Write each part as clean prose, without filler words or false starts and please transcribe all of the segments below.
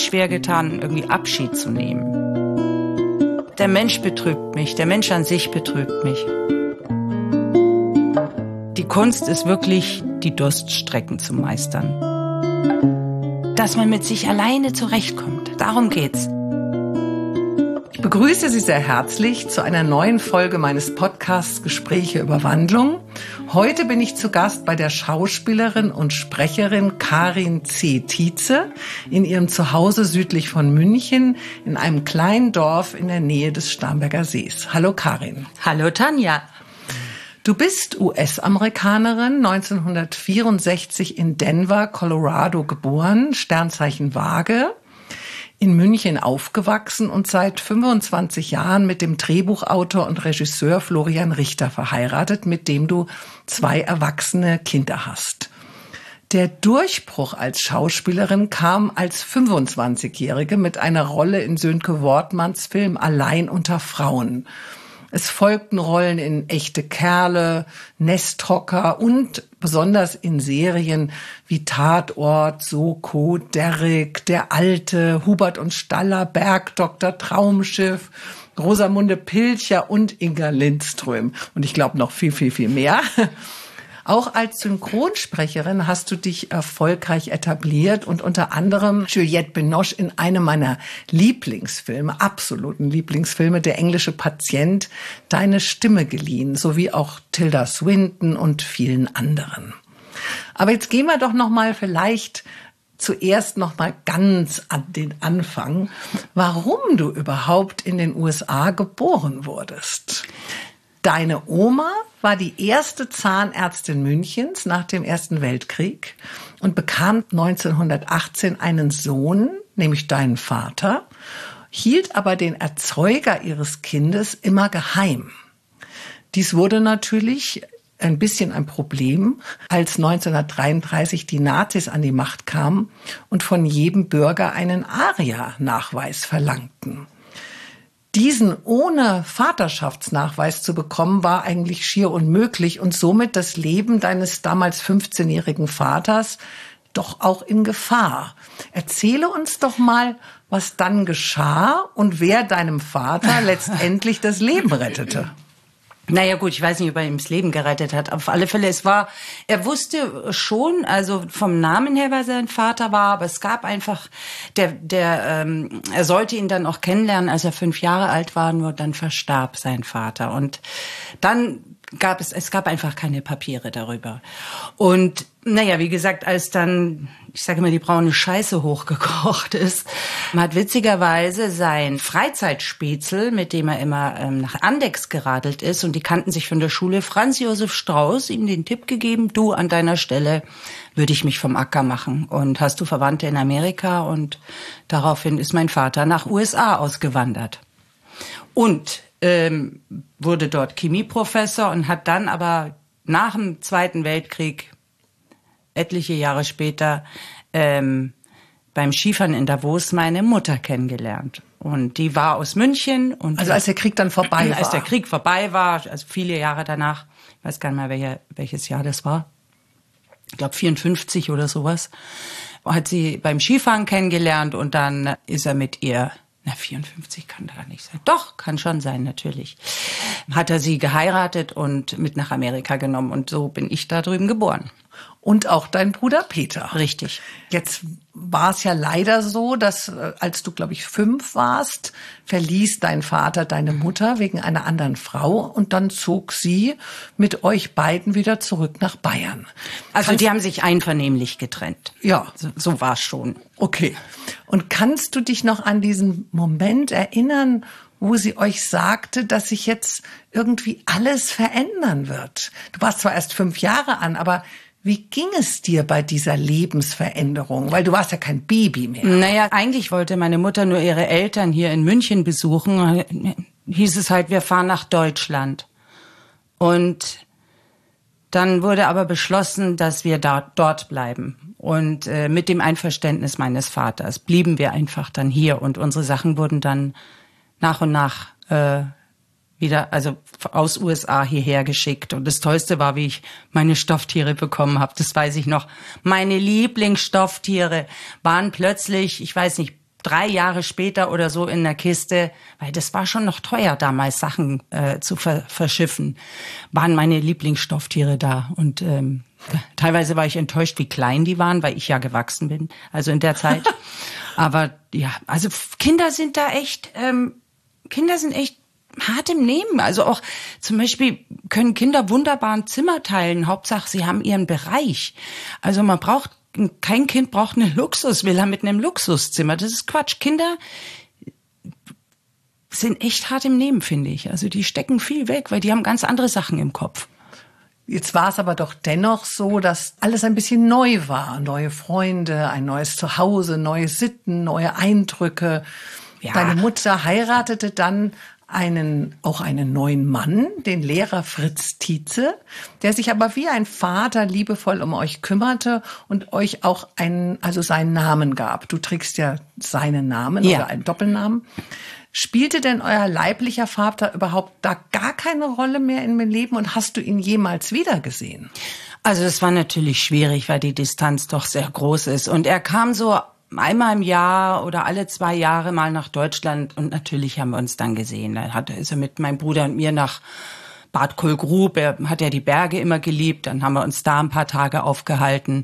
schwer getan, irgendwie Abschied zu nehmen. Der Mensch betrübt mich, der Mensch an sich betrübt mich. Die Kunst ist wirklich, die Durststrecken zu meistern. Dass man mit sich alleine zurechtkommt, darum geht's. Ich begrüße Sie sehr herzlich zu einer neuen Folge meines Podcasts Gespräche über Wandlung. Heute bin ich zu Gast bei der Schauspielerin und Sprecherin Karin C. Tietze in ihrem Zuhause südlich von München in einem kleinen Dorf in der Nähe des Starnberger Sees. Hallo Karin. Hallo Tanja. Du bist US-Amerikanerin, 1964 in Denver, Colorado geboren, Sternzeichen Waage, in München aufgewachsen und seit 25 Jahren mit dem Drehbuchautor und Regisseur Florian Richter verheiratet, mit dem du 2 erwachsene Kinder hast. Der Durchbruch als Schauspielerin kam als 25-Jährige mit einer Rolle in Sönke Wortmanns Film Allein unter Frauen. Es folgten Rollen in Echte Kerle, Nesthocker und besonders in Serien wie Tatort, Soko, Derrick, Der Alte, Hubert und Staller, Bergdoktor, Traumschiff, Rosamunde Pilcher und Inga Lindström. Und ich glaube noch viel, viel, viel mehr. Auch als Synchronsprecherin hast du dich erfolgreich etabliert und unter anderem Juliette Binoche in einem meiner Lieblingsfilme, absoluten Lieblingsfilme, Der englische Patient, deine Stimme geliehen, sowie auch Tilda Swinton und vielen anderen. Aber jetzt gehen wir doch noch mal vielleicht zuerst noch mal ganz an den Anfang, warum du überhaupt in den USA geboren wurdest. Deine Oma war die erste Zahnärztin Münchens nach dem Ersten Weltkrieg und bekam 1918 einen Sohn, nämlich deinen Vater, hielt aber den Erzeuger ihres Kindes immer geheim. Dies wurde natürlich ein bisschen ein Problem, als 1933 die Nazis an die Macht kamen und von jedem Bürger einen ARIA-Nachweis verlangten. Diesen ohne Vaterschaftsnachweis zu bekommen, war eigentlich schier unmöglich und somit das Leben deines damals 15-jährigen Vaters doch auch in Gefahr. Erzähle uns doch mal, was dann geschah und wer deinem Vater letztendlich das Leben rettete. Naja gut, ich weiß nicht, ob er ihm das Leben gerettet hat. Auf alle Fälle, er wusste schon, also vom Namen her, wer sein Vater war, aber es gab einfach, er sollte ihn dann auch kennenlernen, als er 5 Jahre alt war, nur dann verstarb sein Vater. Und dann gab es gab einfach keine Papiere darüber. Und naja, wie gesagt, als dann, ich sage immer, die braune Scheiße hochgekocht ist, hat witzigerweise sein Freizeitspätzl, mit dem er immer nach Andex geradelt ist, und die kannten sich von der Schule, Franz Josef Strauß, ihm den Tipp gegeben, du, an deiner Stelle würde ich mich vom Acker machen. Und hast du Verwandte in Amerika? Und daraufhin ist mein Vater nach USA ausgewandert. Und wurde dort Chemieprofessor und hat dann aber nach dem Zweiten Weltkrieg, etliche Jahre später, beim Skifahren in Davos meine Mutter kennengelernt. Und die war aus München. Und also als der Krieg dann vorbei war? Als der Krieg vorbei war, also viele Jahre danach, ich weiß gar nicht mehr, welches Jahr das war, ich glaube 54 oder sowas, hat sie beim Skifahren kennengelernt und dann ist er mit ihr, 54 kann da nicht sein. Doch, kann schon sein, natürlich. Hat er sie geheiratet und mit nach Amerika genommen. Und so bin ich da drüben geboren. Und auch dein Bruder Peter. Richtig. Jetzt war es ja leider so, dass als du, glaube ich, 5 warst, verließ dein Vater deine Mutter wegen einer anderen Frau und dann zog sie mit euch beiden wieder zurück nach Bayern. Also die haben sich einvernehmlich getrennt. Ja. So war es schon. Okay. Und kannst du dich noch an diesen Moment erinnern, wo sie euch sagte, dass sich jetzt irgendwie alles verändern wird? Du warst zwar erst 5 Jahre an, aber wie ging es dir bei dieser Lebensveränderung? Weil du warst ja kein Baby mehr. Naja, eigentlich wollte meine Mutter nur ihre Eltern hier in München besuchen. Hieß es halt, wir fahren nach Deutschland. Und dann wurde aber beschlossen, dass wir dort bleiben. Und mit dem Einverständnis meines Vaters blieben wir einfach dann hier. Und unsere Sachen wurden dann nach und nach wieder, also aus USA hierher geschickt. Und das Tollste war, wie ich meine Stofftiere bekommen habe. Das weiß ich noch. Meine Lieblingsstofftiere waren plötzlich, ich weiß nicht, 3 Jahre später oder so in der Kiste, weil das war schon noch teuer damals, Sachen zu verschiffen, waren meine Lieblingsstofftiere da. Und teilweise war ich enttäuscht, wie klein die waren, weil ich ja gewachsen bin, also in der Zeit. Aber ja, also Kinder sind echt hart im Nehmen. Also auch zum Beispiel können Kinder wunderbar ein Zimmer teilen. Hauptsache, sie haben ihren Bereich. Also kein Kind braucht eine Luxusvilla mit einem Luxuszimmer. Das ist Quatsch. Kinder sind echt hart im Nehmen, finde ich. Also die stecken viel weg, weil die haben ganz andere Sachen im Kopf. Jetzt war es aber doch dennoch so, dass alles ein bisschen neu war. Neue Freunde, ein neues Zuhause, neue Sitten, neue Eindrücke. Ja. Deine Mutter heiratete dann einen neuen Mann, den Lehrer Fritz Tietze, der sich aber wie ein Vater liebevoll um euch kümmerte und euch auch seinen Namen gab. Du trägst ja seinen Namen oder einen Doppelnamen. Spielte denn euer leiblicher Vater überhaupt da gar keine Rolle mehr in meinem Leben und hast du ihn jemals wiedergesehen? Also das war natürlich schwierig, weil die Distanz doch sehr groß ist. Und er kam so einmal im Jahr oder alle 2 Jahre mal nach Deutschland und natürlich haben wir uns dann gesehen. Da ist er mit meinem Bruder und mir nach Bad Kohlgrub. Er hat ja die Berge immer geliebt. Dann haben wir uns da ein paar Tage aufgehalten.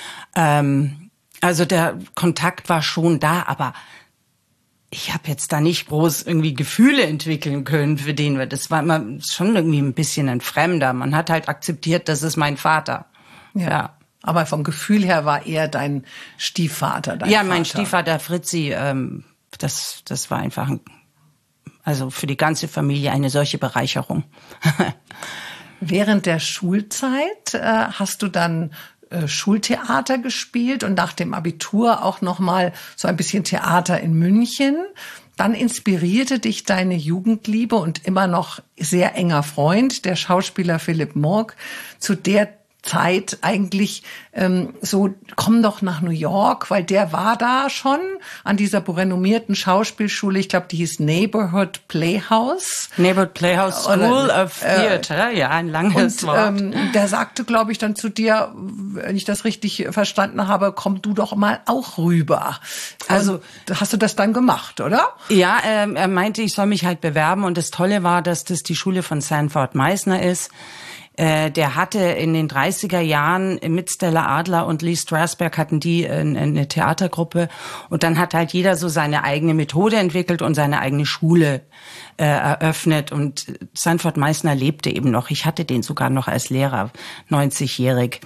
Also der Kontakt war schon da, aber ich habe jetzt da nicht groß irgendwie Gefühle entwickeln können für den. Das war immer schon irgendwie ein bisschen ein Fremder. Man hat halt akzeptiert, das ist mein Vater. Ja. Aber vom Gefühl her war er dein Stiefvater, dein Vater. Mein Stiefvater Fritzi, das war einfach, also für die ganze Familie eine solche Bereicherung. Während der Schulzeit hast du dann Schultheater gespielt und nach dem Abitur auch noch mal so ein bisschen Theater in München. Dann inspirierte dich deine Jugendliebe und immer noch sehr enger Freund, der Schauspieler Philipp Murk, zu der Zeit eigentlich komm doch nach New York, weil der war da schon an dieser renommierten Schauspielschule, ich glaube, die hieß Neighborhood Playhouse. Neighborhood Playhouse School of Theatre, ja, ein langes Wort. Der sagte, glaube ich, dann zu dir, wenn ich das richtig verstanden habe, komm du doch mal auch rüber. Also hast du das dann gemacht, oder? Ja, er meinte, ich soll mich halt bewerben und das Tolle war, dass das die Schule von Sanford Meisner ist. Der hatte in den 30er Jahren mit Stella Adler und Lee Strasberg hatten die eine Theatergruppe und dann hat halt jeder so seine eigene Methode entwickelt und seine eigene Schule eröffnet und Sanford Meisner lebte eben noch. Ich hatte den sogar noch als Lehrer, 90-jährig.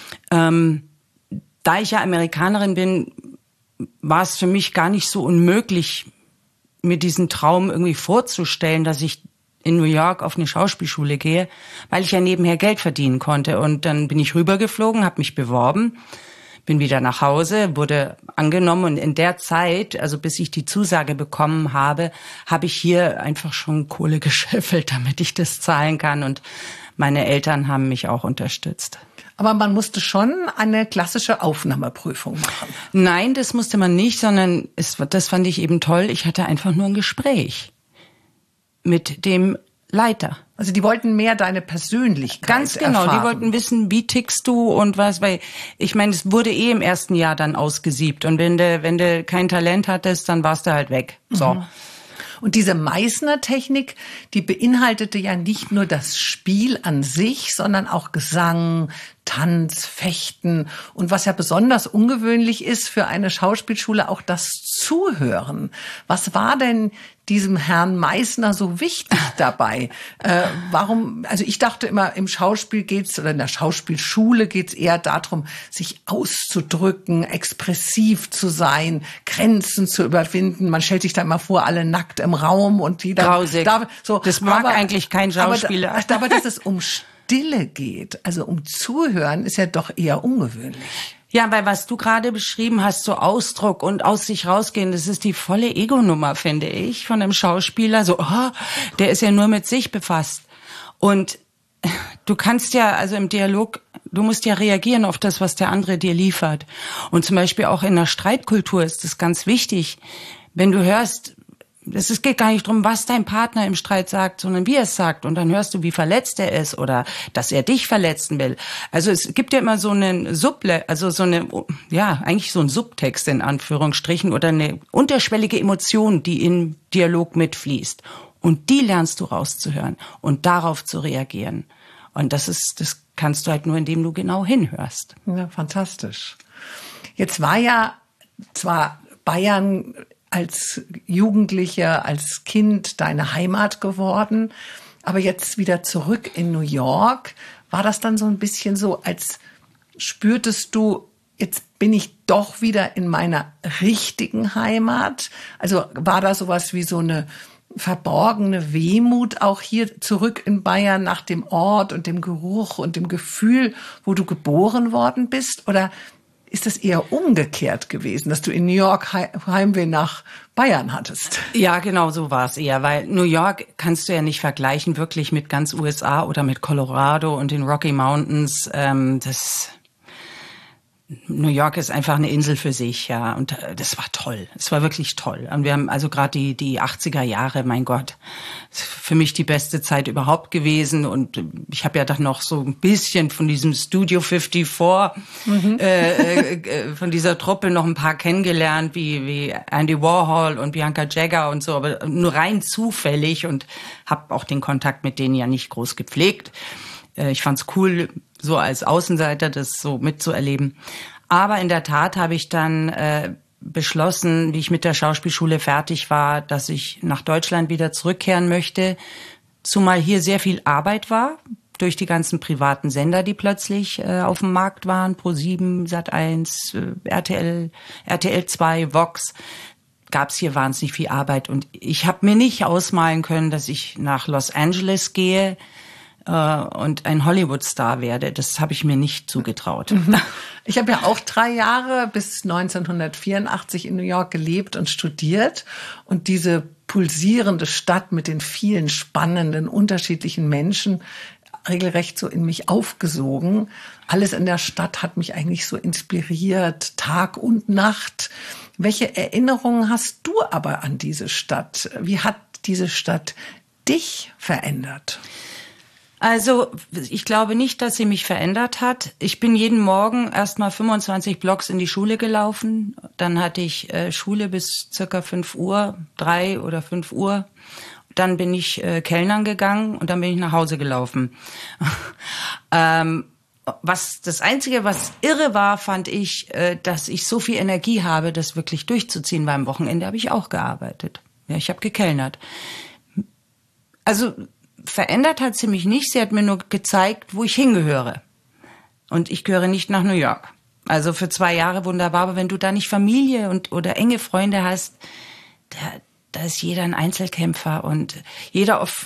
Da ich ja Amerikanerin bin, war es für mich gar nicht so unmöglich, mir diesen Traum irgendwie vorzustellen, dass ich in New York auf eine Schauspielschule gehe, weil ich ja nebenher Geld verdienen konnte. Und dann bin ich rübergeflogen, habe mich beworben, bin wieder nach Hause, wurde angenommen. Und in der Zeit, also bis ich die Zusage bekommen habe, habe ich hier einfach schon Kohle gescheffelt, damit ich das zahlen kann. Und meine Eltern haben mich auch unterstützt. Aber man musste schon eine klassische Aufnahmeprüfung machen. Nein, das musste man nicht, sondern das fand ich eben toll. Ich hatte einfach nur ein Gespräch mit dem Leiter. Also die wollten mehr deine Persönlichkeit Ganz genau, erfahren. Die wollten wissen, wie tickst du und was, weil ich meine, es wurde im ersten Jahr dann ausgesiebt und wenn du kein Talent hattest, dann warst du halt weg. So. Mhm. Und diese Meisner-Technik, die beinhaltete ja nicht nur das Spiel an sich, sondern auch Gesang, Tanz, Fechten und was ja besonders ungewöhnlich ist für eine Schauspielschule, auch das Zuhören. Was war denn diesem Herrn Meisner so wichtig dabei? Warum? Also ich dachte immer, im Schauspiel oder in der Schauspielschule geht's eher darum, sich auszudrücken, expressiv zu sein, Grenzen zu überwinden. Man stellt sich da immer vor, alle nackt im Raum und die da. Grausig. Das mag eigentlich kein Schauspieler. Aber dass es um Stille geht, also um Zuhören, ist ja doch eher ungewöhnlich. Ja, weil was du gerade beschrieben hast, so Ausdruck und aus sich rausgehen, das ist die volle Ego-Nummer, finde ich, von einem Schauspieler. So, der ist ja nur mit sich befasst. Und du kannst ja, also im Dialog, du musst ja reagieren auf das, was der andere dir liefert. Und zum Beispiel auch in der Streitkultur ist das ganz wichtig. Wenn du hörst, es geht gar nicht drum, was dein Partner im Streit sagt, sondern wie er es sagt. Und dann hörst du, wie verletzt er ist oder dass er dich verletzen will. Also es gibt ja immer so einen eigentlich so einen Subtext in Anführungsstrichen oder eine unterschwellige Emotion, die im Dialog mitfließt. Und die lernst du rauszuhören und darauf zu reagieren. Und das kannst du halt nur, indem du genau hinhörst. Ja, fantastisch. Jetzt war ja zwar Bayern als Jugendliche, als Kind deine Heimat geworden, aber jetzt wieder zurück in New York. War das dann so ein bisschen so, als spürtest du, jetzt bin ich doch wieder in meiner richtigen Heimat? Also war da sowas wie so eine verborgene Wehmut auch hier zurück in Bayern nach dem Ort und dem Geruch und dem Gefühl, wo du geboren worden bist? Oder ist das eher umgekehrt gewesen, dass du in New York Heimweh nach Bayern hattest? Ja, genau so war es eher, weil New York kannst du ja nicht vergleichen wirklich mit ganz USA oder mit Colorado und den Rocky Mountains. New York ist einfach eine Insel für sich, ja, und das war toll. Es war wirklich toll. Und wir haben also gerade die 80er Jahre, mein Gott, für mich die beste Zeit überhaupt gewesen. Und ich habe ja dann noch so ein bisschen von diesem Studio 54, von dieser Truppe noch ein paar kennengelernt, wie Andy Warhol und Bianca Jagger und so, aber nur rein zufällig und habe auch den Kontakt mit denen ja nicht groß gepflegt. Ich fand's cool, so als Außenseiter das so mitzuerleben. Aber in der Tat habe ich dann beschlossen, wie ich mit der Schauspielschule fertig war, dass ich nach Deutschland wieder zurückkehren möchte, zumal hier sehr viel Arbeit war, durch die ganzen privaten Sender, die plötzlich auf dem Markt waren, Pro7, Sat1, RTL 2, Vox. Gab's hier wahnsinnig viel Arbeit. Und ich habe mir nicht ausmalen können, dass ich nach Los Angeles gehe und ein Hollywood-Star werde. Das habe ich mir nicht zugetraut. Ich habe ja auch 3 Jahre bis 1984 in New York gelebt und studiert. Und diese pulsierende Stadt mit den vielen spannenden, unterschiedlichen Menschen regelrecht so in mich aufgesogen. Alles in der Stadt hat mich eigentlich so inspiriert, Tag und Nacht. Welche Erinnerungen hast du aber an diese Stadt? Wie hat diese Stadt dich verändert? Also ich glaube nicht, dass sie mich verändert hat. Ich bin jeden Morgen erstmal 25 Blocks in die Schule gelaufen. Dann hatte ich Schule bis circa 5 Uhr, 3 oder 5 Uhr. Dann bin ich Kellnern gegangen und dann bin ich nach Hause gelaufen. Das Einzige, was irre war, fand ich, dass ich so viel Energie habe, das wirklich durchzuziehen. Weil am Wochenende habe ich auch gearbeitet. Ja, ich habe gekellnert. Also verändert hat sie mich nicht. Sie hat mir nur gezeigt, wo ich hingehöre. Und ich gehöre nicht nach New York. Also für 2 Jahre wunderbar. Aber wenn du da nicht Familie oder enge Freunde hast, da ist jeder ein Einzelkämpfer und jeder auf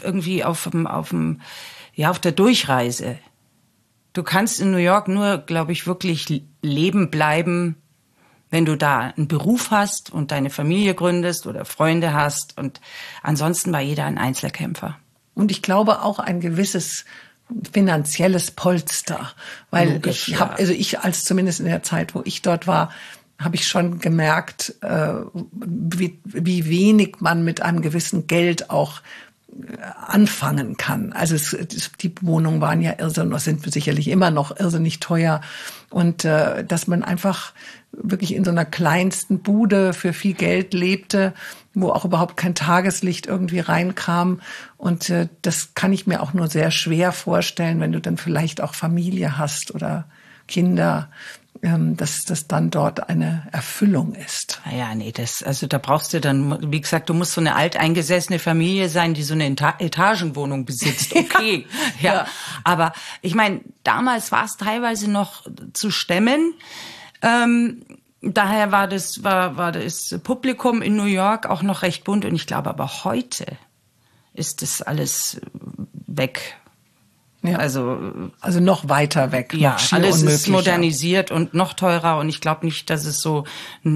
der Durchreise. Du kannst in New York nur, glaube ich, wirklich leben bleiben, wenn du da einen Beruf hast und deine Familie gründest oder Freunde hast. Und ansonsten war jeder ein Einzelkämpfer. Und ich glaube auch ein gewisses finanzielles Polster, weil Logisch, ich als zumindest in der Zeit, wo ich dort war, habe ich schon gemerkt, wie wenig man mit einem gewissen Geld auch anfangen kann. Also die Wohnungen waren ja irrsinnig, sind sicherlich immer noch irrsinnig teuer und dass man einfach wirklich in so einer kleinsten Bude für viel Geld lebte, wo auch überhaupt kein Tageslicht irgendwie reinkam. Und das kann ich mir auch nur sehr schwer vorstellen, wenn du dann vielleicht auch Familie hast oder Kinder, dass das dann dort eine Erfüllung ist. Ja, nee, da brauchst du dann, wie gesagt, du musst so eine alteingesessene Familie sein, die so eine Etagenwohnung besitzt. Okay, ja. Aber ich meine, damals war es teilweise noch zu stemmen. Daher war das Publikum in New York auch noch recht bunt. Und ich glaube, aber heute ist das alles weg. Ja. Also noch weiter weg. Ja, noch alles ist modernisiert und noch teurer. Und ich glaube nicht, dass es so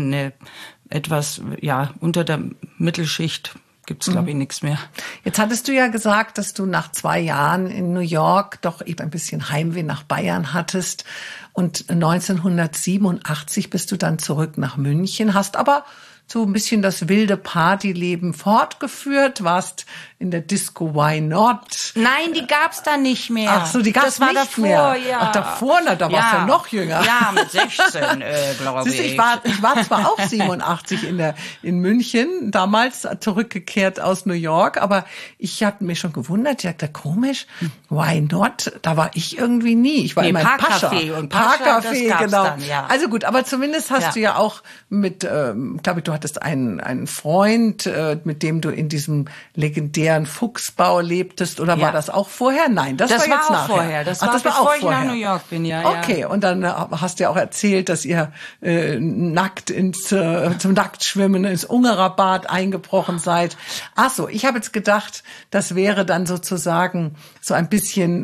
unter der Mittelschicht gibt's, glaube ich, nichts mehr. Jetzt hattest du ja gesagt, dass du nach 2 Jahren in New York doch eben ein bisschen Heimweh nach Bayern hattest. Und 1987 bist du dann zurück nach München, hast aber so ein bisschen das wilde Partyleben fortgeführt, warst in der Disco Why Not. Nein, die gab's da nicht mehr. Ach so, die gab's nicht davor, mehr. Ja. Ach, davor, na, da warst du ja noch jünger. Ja, mit 16, glaube ich. Ich war zwar auch 87 in München, damals zurückgekehrt aus New York, aber ich habe mich schon gewundert, ich dachte, komisch, Why Not? Da war ich irgendwie nie. Ich war immer im Pascha. Parkcafé, genau. Dann, ja. Also gut, aber zumindest hast du ja auch mit, glaube ich, du hattest einen Freund, mit dem du in diesem legendären Fuchsbau lebtest, oder war das auch vorher? Nein, das war jetzt auch nachher. Vorher. Das war bevor ich nach New York bin, ja. Okay, und dann hast du ja auch erzählt, dass ihr nackt zum Nacktschwimmen ins Ungerer-Bad eingebrochen seid. Ach so, ich habe jetzt gedacht, das wäre dann sozusagen so ein bisschen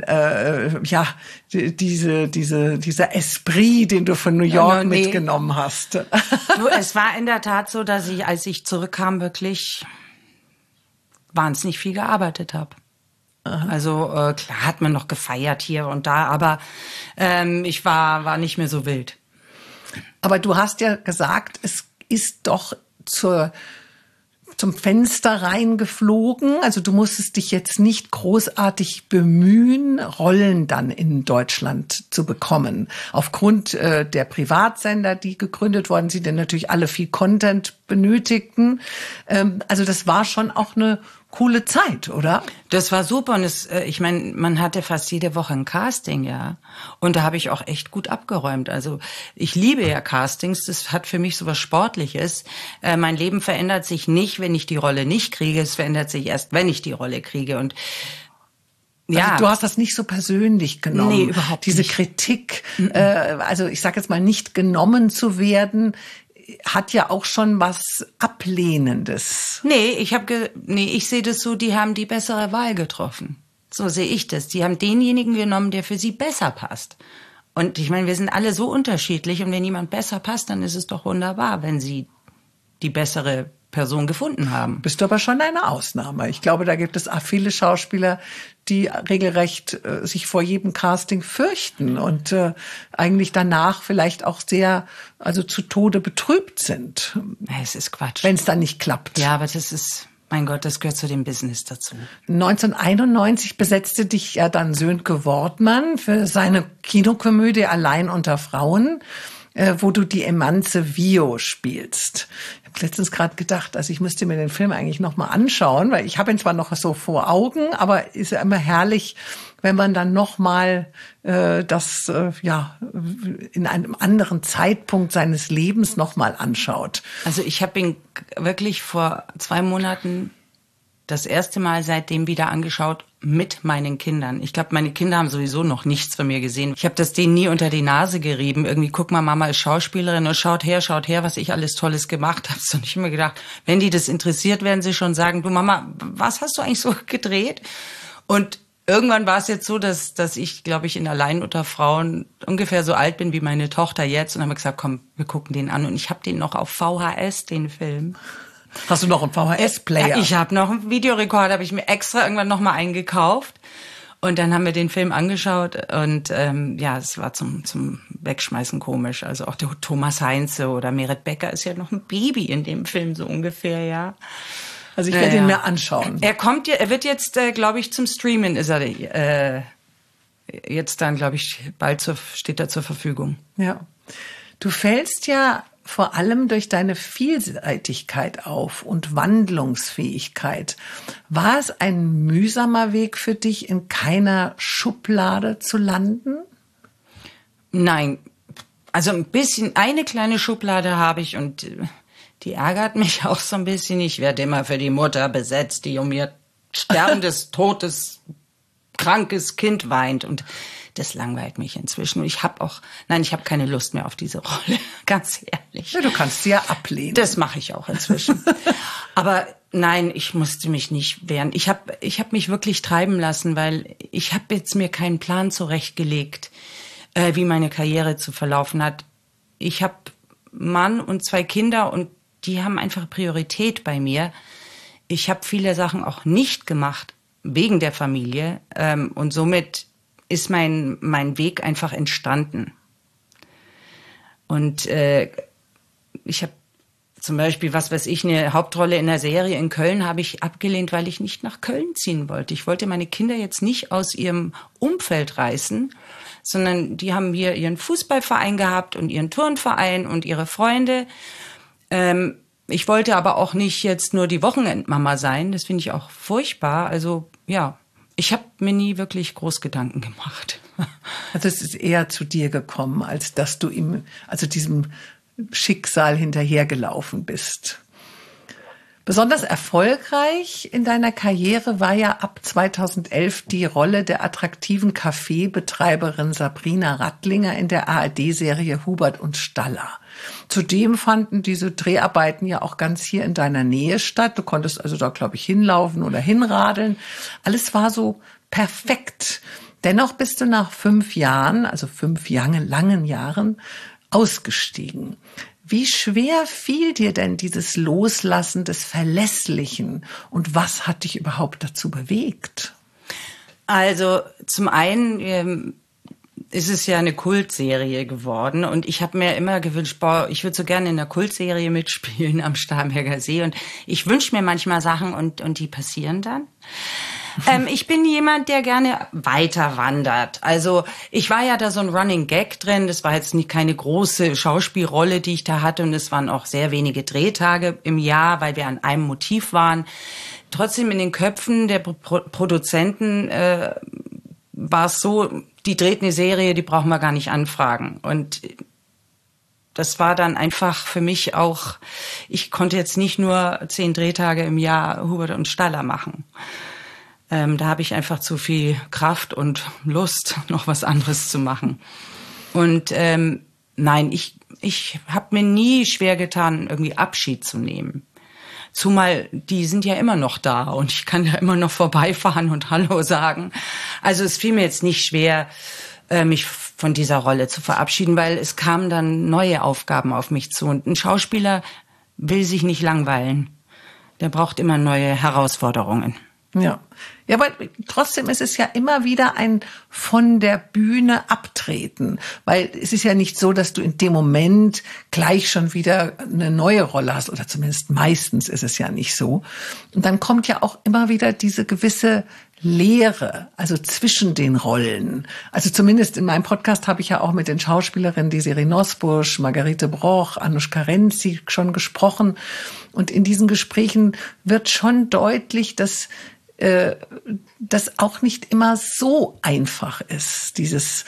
dieser Esprit, den du von New York mitgenommen hast. Du, es war in der Tat so, dass ich, als ich zurückkam, wirklich wahnsinnig viel gearbeitet habe. Also klar hat man noch gefeiert hier und da, aber ich war nicht mehr so wild. Aber du hast ja gesagt, es ist doch zum Fenster reingeflogen. Also du musstest dich jetzt nicht großartig bemühen, Rollen dann in Deutschland zu bekommen. Aufgrund der Privatsender, die gegründet worden sind, die natürlich alle viel Content benötigten. Also das war schon auch eine coole Zeit, oder? Das war super und ich meine, man hatte fast jede Woche ein Casting, ja. Und da habe ich auch echt gut abgeräumt. Also ich liebe ja Castings, das hat für mich so was Sportliches. Mein Leben verändert sich nicht, wenn ich die Rolle nicht kriege. Es verändert sich erst, wenn ich die Rolle kriege. Und ja. Also du hast das nicht so persönlich genommen. Nee, überhaupt Diese nicht. Kritik, also ich sage jetzt mal, nicht genommen zu werden, hat ja auch schon was Ablehnendes. Nee, ich sehe das so, die haben die bessere Wahl getroffen. So sehe ich das. Die haben denjenigen genommen, der für sie besser passt. Und ich meine, wir sind alle so unterschiedlich und wenn jemand besser passt, dann ist es doch wunderbar, wenn sie die bessere Person gefunden haben. Bist du aber schon eine Ausnahme. Ich glaube, da gibt es auch viele Schauspieler, die regelrecht sich vor jedem Casting fürchten und eigentlich danach vielleicht auch sehr, also zu Tode betrübt sind. Es ist Quatsch. Wenn es dann nicht klappt. Ja, aber das ist, mein Gott, das gehört zu dem Business dazu. 1991 besetzte dich ja dann Sönke Wortmann für seine Kinokomödie Allein unter Frauen, wo du die Emanze Vio spielst. Ich habe letztens gerade gedacht, also ich müsste mir den Film eigentlich noch mal anschauen, weil ich habe ihn zwar noch so vor Augen, aber ist ja immer herrlich, wenn man dann noch mal das in einem anderen Zeitpunkt seines Lebens noch mal anschaut. Also ich habe ihn wirklich vor 2 Monaten das erste Mal seitdem wieder angeschaut mit meinen Kindern. Ich glaube, meine Kinder haben sowieso noch nichts von mir gesehen. Ich habe das denen nie unter die Nase gerieben. Irgendwie, guck mal, Mama ist Schauspielerin und schaut her, was ich alles Tolles gemacht habe. Und ich immer gedacht, wenn die das interessiert, werden sie schon sagen, du Mama, was hast du eigentlich so gedreht? Und irgendwann war es jetzt so, dass ich, glaube ich, in Allein unter Frauen ungefähr so alt bin wie meine Tochter jetzt. Und dann haben wir gesagt, komm, wir gucken den an. Und ich habe den noch auf VHS, den Film. Hast du noch einen VHS-Player? Ich habe noch einen Videorekorder, habe ich mir extra irgendwann noch mal eingekauft. Und dann haben wir den Film angeschaut und es war zum Wegschmeißen komisch. Also auch der Thomas Heinze oder Meret Becker ist ja noch ein Baby in dem Film so ungefähr, ja. Also ich werde ihn mir anschauen. Er wird jetzt, glaube ich, zum Streamen ist er jetzt dann, glaube ich, bald steht er zur Verfügung. Ja. Du fällst ja vor allem durch deine Vielseitigkeit auf und Wandlungsfähigkeit. War es ein mühsamer Weg für dich, in keiner Schublade zu landen? Nein, also eine kleine Schublade habe ich und die ärgert mich auch so ein bisschen. Ich werde immer für die Mutter besetzt, die um ihr sterbendes, totes, krankes Kind weint und das langweilt mich inzwischen. Und ich habe keine Lust mehr auf diese Rolle, ganz ehrlich. Ja, du kannst sie ja ablehnen. Das mache ich auch inzwischen. Aber nein, ich musste mich nicht wehren. Ich hab mich wirklich treiben lassen, weil ich habe jetzt mir keinen Plan zurechtgelegt, wie meine Karriere zu verlaufen hat. Ich habe Mann und 2 Kinder und die haben einfach Priorität bei mir. Ich habe viele Sachen auch nicht gemacht wegen der Familie und somit ist mein Weg einfach entstanden. Und ich habe zum Beispiel, was weiß ich, eine Hauptrolle in der Serie in Köln habe ich abgelehnt, weil ich nicht nach Köln ziehen wollte. Ich wollte meine Kinder jetzt nicht aus ihrem Umfeld reißen, sondern die haben hier ihren Fußballverein gehabt und ihren Turnverein und ihre Freunde. Ich wollte aber auch nicht jetzt nur die Wochenendmama sein. Das finde ich auch furchtbar. Also ja, ich habe mir nie wirklich groß Gedanken gemacht. Also es ist eher zu dir gekommen, als dass du diesem Schicksal hinterhergelaufen bist. Besonders erfolgreich in deiner Karriere war ja ab 2011 die Rolle der attraktiven Kaffeebetreiberin Sabrina Rattlinger in der ARD-Serie Hubert und Staller. Zudem fanden diese Dreharbeiten ja auch ganz hier in deiner Nähe statt. Du konntest also da, glaube ich, hinlaufen oder hinradeln. Alles war so perfekt. Dennoch bist du nach 5 Jahren, also 5 langen Jahren, ausgestiegen. Wie schwer fiel dir denn dieses Loslassen des Verlässlichen und was hat dich überhaupt dazu bewegt? Also zum einen ist es ja eine Kultserie geworden und ich habe mir immer gewünscht, ich würde so gerne in einer Kultserie mitspielen am Starnberger See und ich wünsche mir manchmal Sachen und die passieren dann. Ich bin jemand, der gerne weiter wandert. Also ich war ja da so ein Running Gag drin. Das war jetzt keine große Schauspielrolle, die ich da hatte. Und es waren auch sehr wenige Drehtage im Jahr, weil wir an einem Motiv waren. Trotzdem in den Köpfen der Produzenten war es so, die dreht eine Serie, die brauchen wir gar nicht anfragen. Und das war dann einfach für mich auch, ich konnte jetzt nicht nur 10 Drehtage im Jahr Hubert und Staller machen. Da habe ich einfach zu viel Kraft und Lust, noch was anderes zu machen. Und nein, ich habe mir nie schwer getan, irgendwie Abschied zu nehmen. Zumal die sind ja immer noch da und ich kann ja immer noch vorbeifahren und Hallo sagen. Also es fiel mir jetzt nicht schwer, mich von dieser Rolle zu verabschieden, weil es kamen dann neue Aufgaben auf mich zu. Und ein Schauspieler will sich nicht langweilen. Der braucht immer neue Herausforderungen. Ja. Ja, aber trotzdem ist es ja immer wieder ein von der Bühne abtreten, weil es ist ja nicht so, dass du in dem Moment gleich schon wieder eine neue Rolle hast oder zumindest meistens ist es ja nicht so. Und dann kommt ja auch immer wieder diese gewisse Leere, also zwischen den Rollen. Also zumindest in meinem Podcast habe ich ja auch mit den Schauspielerinnen Desiree Nosbusch, Margarete Broch, Anushka Renzi schon gesprochen. Und in diesen Gesprächen wird schon deutlich, dass das auch nicht immer so einfach ist, dieses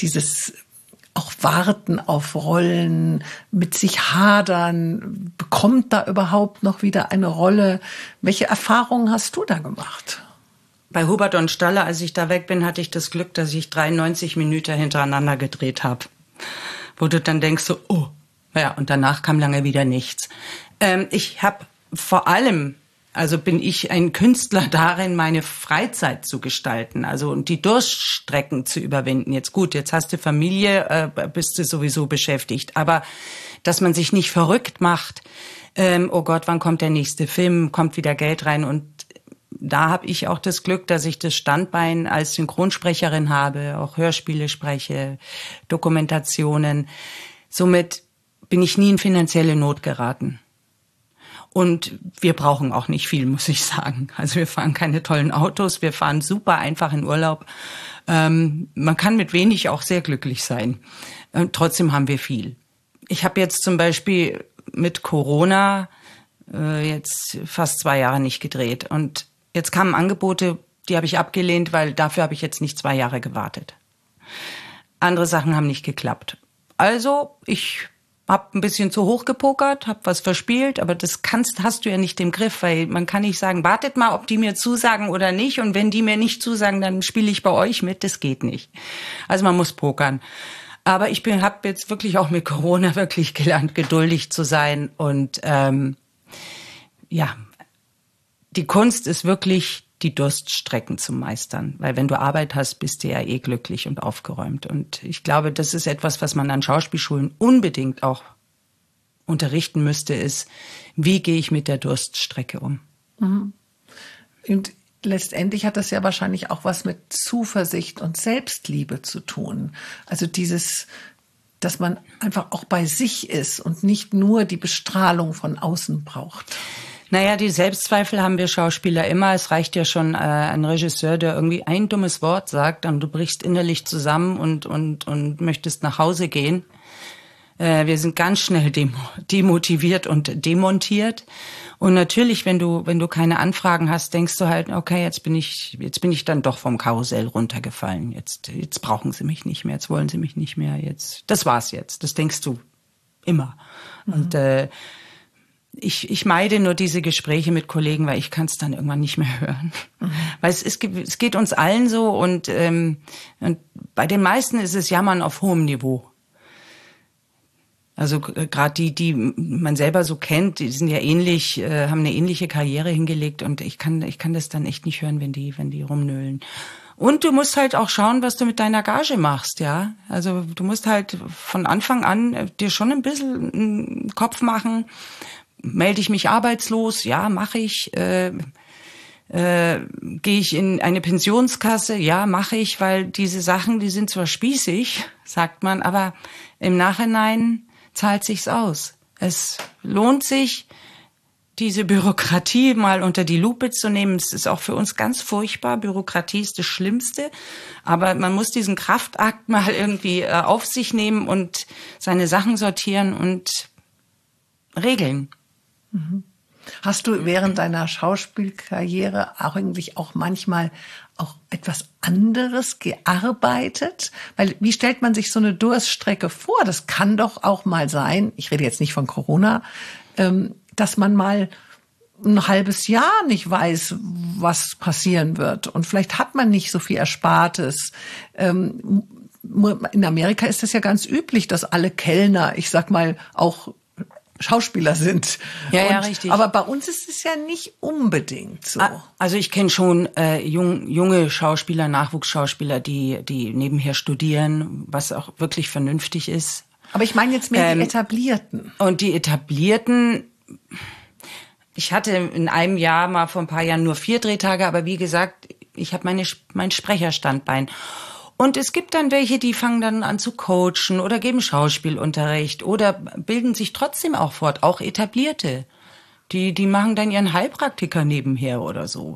auch Warten auf Rollen, mit sich hadern, bekommt da überhaupt noch wieder eine Rolle? Welche Erfahrungen hast du da gemacht? Bei Hubert und Staller, als ich da weg bin, hatte ich das Glück, dass ich 93 Minuten hintereinander gedreht habe. Wo du dann denkst so, oh, ja, und danach kam lange wieder nichts. Ich habe vor allem, also bin ich ein Künstler darin, meine Freizeit zu gestalten, also und die Durststrecken zu überwinden. Jetzt gut, jetzt hast du Familie, bist du sowieso beschäftigt, aber dass man sich nicht verrückt macht, oh Gott, wann kommt der nächste Film, kommt wieder Geld rein und da habe ich auch das Glück, dass ich das Standbein als Synchronsprecherin habe, auch Hörspiele spreche, Dokumentationen. Somit bin ich nie in finanzielle Not geraten. Und wir brauchen auch nicht viel, muss ich sagen. Also wir fahren keine tollen Autos, wir fahren super einfach in Urlaub. Man kann mit wenig auch sehr glücklich sein. Trotzdem haben wir viel. Ich habe jetzt zum Beispiel mit Corona jetzt fast 2 Jahre nicht gedreht. Und jetzt kamen Angebote, die habe ich abgelehnt, weil dafür habe ich jetzt nicht 2 Jahre gewartet. Andere Sachen haben nicht geklappt. Also ich hab ein bisschen zu hoch gepokert, hab was verspielt, aber das hast du ja nicht im Griff, weil man kann nicht sagen, wartet mal, ob die mir zusagen oder nicht und wenn die mir nicht zusagen, dann spiele ich bei euch mit, das geht nicht. Also man muss pokern. Aber ich habe jetzt wirklich auch mit Corona wirklich gelernt, geduldig zu sein und ja, die Kunst ist wirklich, die Durststrecken zu meistern. Weil wenn du Arbeit hast, bist du ja eh glücklich und aufgeräumt. Und ich glaube, das ist etwas, was man an Schauspielschulen unbedingt auch unterrichten müsste, ist, wie gehe ich mit der Durststrecke um? Mhm. Und letztendlich hat das ja wahrscheinlich auch was mit Zuversicht und Selbstliebe zu tun. Also dieses dass man einfach auch bei sich ist und nicht nur die Bestrahlung von außen braucht? Naja, die Selbstzweifel haben wir Schauspieler immer. Es reicht ja schon ein Regisseur, der irgendwie ein dummes Wort sagt, und du brichst innerlich zusammen und möchtest nach Hause gehen. Wir sind ganz schnell demotiviert und demontiert. Und natürlich, wenn du keine Anfragen hast, denkst du halt, okay, jetzt bin ich dann doch vom Karussell runtergefallen. Jetzt brauchen sie mich nicht mehr, jetzt wollen sie mich nicht mehr, das war's jetzt. Das denkst du immer. Mhm. Und ich meide nur diese Gespräche mit Kollegen, weil ich kann es dann irgendwann nicht mehr hören. Mhm. Weil es geht uns allen so und bei den meisten ist es Jammern auf hohem Niveau. Also gerade die man selber so kennt, die sind ja ähnlich, haben eine ähnliche Karriere hingelegt und ich kann das dann echt nicht hören, wenn die rumnöhlen. Und du musst halt auch schauen, was du mit deiner Gage machst, ja. Also du musst halt von Anfang an dir schon ein bisschen einen Kopf machen. Melde ich mich arbeitslos? Ja, mache ich. Gehe ich in eine Pensionskasse? Ja, mache ich, weil diese Sachen, die sind zwar spießig, sagt man, aber im Nachhinein zahlt sich's aus. Es lohnt sich, diese Bürokratie mal unter die Lupe zu nehmen. Es ist auch für uns ganz furchtbar. Bürokratie ist das Schlimmste. Aber man muss diesen Kraftakt mal irgendwie auf sich nehmen und seine Sachen sortieren und regeln. Mhm. Hast du während deiner Schauspielkarriere eigentlich auch manchmal auch etwas anderes gearbeitet? Weil wie stellt man sich so eine Durststrecke vor? Das kann doch auch mal sein, ich rede jetzt nicht von Corona, dass man mal ein halbes Jahr nicht weiß, was passieren wird. Und vielleicht hat man nicht so viel Erspartes. In Amerika ist es ja ganz üblich, dass alle Kellner, ich sag mal, auch Schauspieler sind. Ja, richtig. Aber bei uns ist es ja nicht unbedingt so. Also ich kenne schon junge Schauspieler, Nachwuchsschauspieler, die nebenher studieren, was auch wirklich vernünftig ist. Aber ich meine jetzt mehr die Etablierten. Und die Etablierten, ich hatte in einem Jahr mal vor ein paar Jahren nur 4 Drehtage, aber wie gesagt, ich habe mein Sprecherstandbein. Und es gibt dann welche, die fangen dann an zu coachen oder geben Schauspielunterricht oder bilden sich trotzdem auch fort, auch Etablierte. Die machen dann ihren Heilpraktiker nebenher oder so.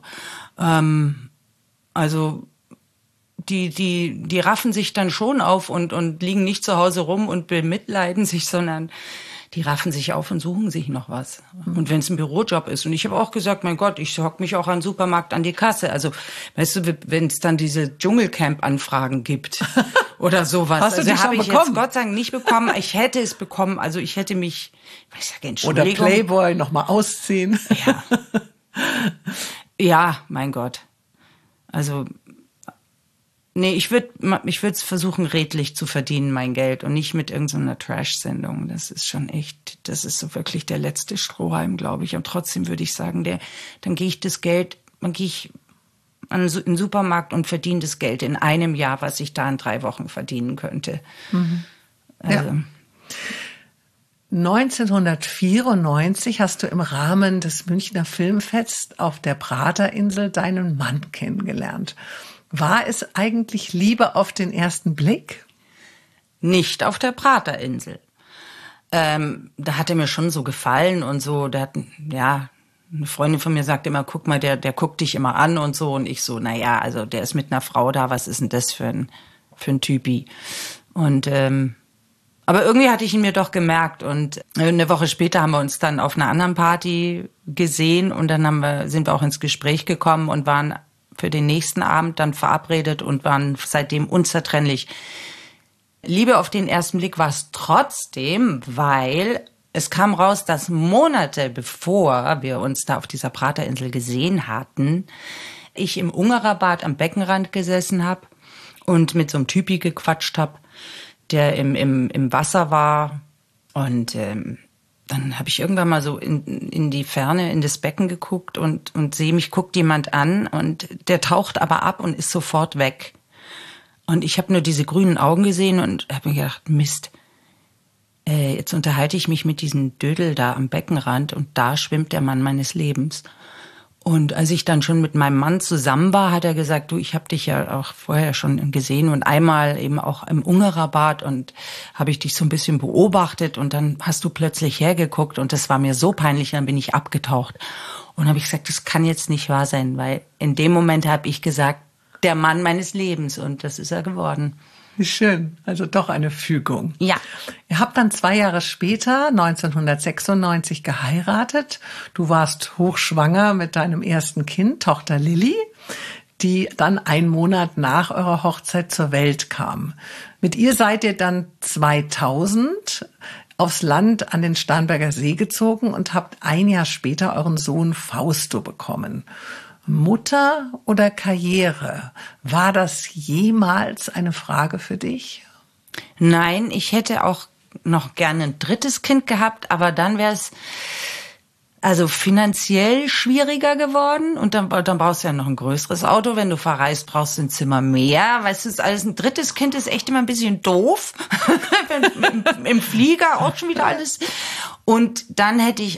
Also die raffen sich dann schon auf und liegen nicht zu Hause rum und bemitleiden sich, sondern die raffen sich auf und suchen sich noch was. Und wenn es ein Bürojob ist. Und ich habe auch gesagt, mein Gott, ich hock mich auch an den Supermarkt an die Kasse. Also, weißt du, wenn es dann diese Dschungelcamp-Anfragen gibt oder sowas. Hast du die schon ich bekommen? Jetzt Gott sei Dank nicht bekommen. Ich hätte es bekommen. Also ich hätte mich, ich sage Entschuldigung. Oder Playboy noch mal ausziehen. Ja. Ja, mein Gott. Also nee, ich würde es versuchen, redlich zu verdienen, mein Geld, und nicht mit irgendeiner Trash-Sendung. Das ist schon echt, das ist so wirklich der letzte Strohhalm, glaube ich. Und trotzdem würde ich sagen, dann gehe ich in den Supermarkt und verdiene das Geld in einem Jahr, was ich da in 3 Wochen verdienen könnte. Mhm. Also. Ja. 1994 hast du im Rahmen des Münchner Filmfests auf der Praterinsel deinen Mann kennengelernt. War es eigentlich Liebe auf den ersten Blick? Nicht auf der Praterinsel. Da hat er mir schon so gefallen und so. Eine Freundin von mir sagte immer, guck mal, der guckt dich immer an und so. Und ich so, naja, also der ist mit einer Frau da, was ist denn das für ein Typi? Und aber irgendwie hatte ich ihn mir doch gemerkt. Und eine Woche später haben wir uns dann auf einer anderen Party gesehen und dann sind wir auch ins Gespräch gekommen und waren für den nächsten Abend dann verabredet und waren seitdem unzertrennlich. Liebe auf den ersten Blick war es trotzdem, weil es kam raus, dass Monate bevor wir uns da auf dieser Praterinsel gesehen hatten, ich im Ungererbad am Beckenrand gesessen habe und mit so einem Typi gequatscht habe, der im Wasser war. Und dann habe ich irgendwann mal so in die Ferne, in das Becken geguckt und sehe, mich guckt jemand an und der taucht aber ab und ist sofort weg. Und ich habe nur diese grünen Augen gesehen und habe mir gedacht, Mist, jetzt unterhalte ich mich mit diesem Dödel da am Beckenrand und da schwimmt der Mann meines Lebens. Und als ich dann schon mit meinem Mann zusammen war, hat er gesagt, du, ich habe dich ja auch vorher schon gesehen und einmal eben auch im Ungerer-Bad und habe ich dich so ein bisschen beobachtet und dann hast du plötzlich hergeguckt und das war mir so peinlich, dann bin ich abgetaucht. Und habe ich gesagt, das kann jetzt nicht wahr sein, weil in dem Moment habe ich gesagt, der Mann meines Lebens und das ist er geworden. Wie schön, also doch eine Fügung. Ja. Ihr habt dann 2 Jahre später, 1996, geheiratet. Du warst hochschwanger mit deinem ersten Kind, Tochter Lilly, die dann 1 Monat nach eurer Hochzeit zur Welt kam. Mit ihr seid ihr dann 2000 aufs Land an den Starnberger See gezogen und habt 1 Jahr später euren Sohn Fausto bekommen. Mutter oder Karriere? War das jemals eine Frage für dich? Nein, ich hätte auch noch gerne ein 3. Kind gehabt, aber dann wäre es also finanziell schwieriger geworden und dann brauchst du ja noch ein größeres Auto. Wenn du verreist, brauchst du ein Zimmer mehr. Weißt du, alles ein 3. Kind ist echt immer ein bisschen doof. Im Flieger auch schon wieder alles. Und dann hätte ich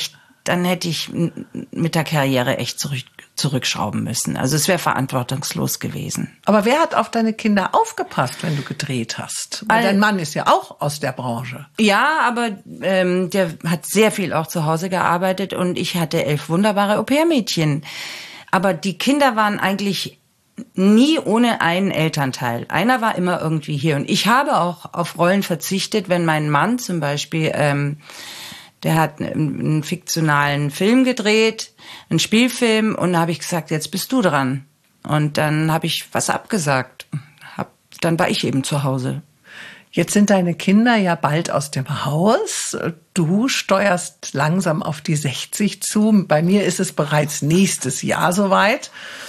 mit der Karriere echt zurückschrauben müssen. Also es wäre verantwortungslos gewesen. Aber wer hat auf deine Kinder aufgepasst, wenn du gedreht hast? Weil dein Mann ist ja auch aus der Branche. Ja, aber der hat sehr viel auch zu Hause gearbeitet und ich hatte 11 wunderbare Au-pair-Mädchen. Aber die Kinder waren eigentlich nie ohne einen Elternteil. Einer war immer irgendwie hier. Und ich habe auch auf Rollen verzichtet, wenn mein Mann zum Beispiel... Der hat einen fiktionalen Film gedreht, einen Spielfilm, und da habe ich gesagt, jetzt bist du dran. Und dann habe ich was abgesagt. Dann war ich eben zu Hause. Jetzt sind deine Kinder ja bald aus dem Haus. Du steuerst langsam auf die 60 zu. Bei mir ist es bereits nächstes Jahr soweit.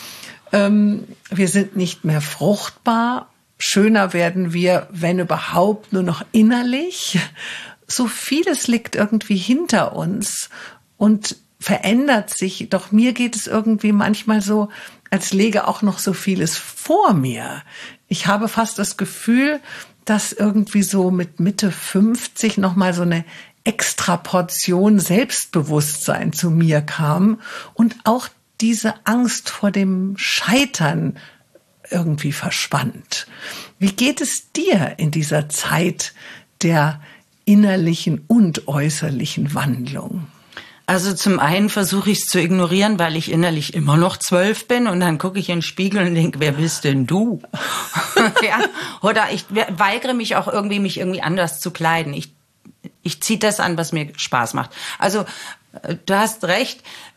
Wir sind nicht mehr fruchtbar. Schöner werden wir, wenn überhaupt, nur noch innerlich. So vieles liegt irgendwie hinter uns und verändert sich. Doch mir geht es irgendwie manchmal so, als läge auch noch so vieles vor mir. Ich habe fast das Gefühl, dass irgendwie so mit Mitte 50 nochmal so eine extra Portion Selbstbewusstsein zu mir kam und auch diese Angst vor dem Scheitern irgendwie verschwand. Wie geht es dir in dieser Zeit der innerlichen und äußerlichen Wandlung? Also zum einen versuche ich es zu ignorieren, weil ich innerlich immer noch 12 bin und dann gucke ich in den Spiegel und denke, wer bist denn du? Ja, oder ich weigere mich auch irgendwie, mich irgendwie anders zu kleiden. Ich ziehe das an, was mir Spaß macht. Also du hast recht,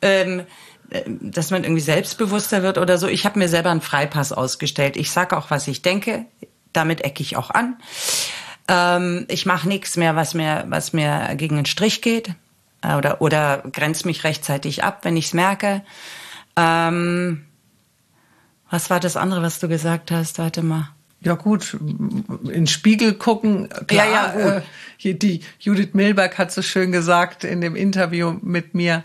dass man irgendwie selbstbewusster wird oder so. Ich habe mir selber einen Freipass ausgestellt. Ich sage auch, was ich denke. Damit ecke ich auch an. Ich mache nichts mehr, was mir gegen den Strich geht oder grenze mich rechtzeitig ab, wenn ich es merke. Was war das andere, was du gesagt hast? Warte mal. Ja gut, in den Spiegel gucken. Klar, ja, die Judith Milberg hat so schön gesagt in dem Interview mit mir,